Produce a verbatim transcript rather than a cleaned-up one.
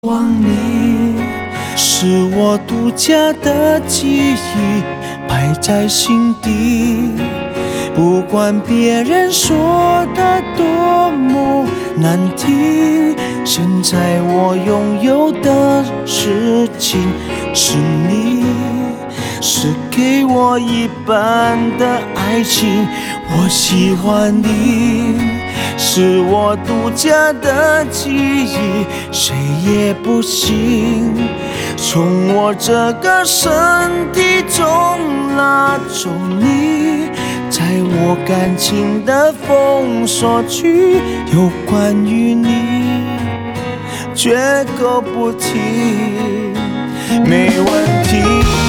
望你是我独家的记忆，摆在心底。不管别人说的多么难听，现在我拥有的事情是你，是给我一半的爱情。我喜欢你，是我独家的记忆，谁也不行从我这个身体中拉走你。在我感情的封锁区，有关于你绝口不提，没问题。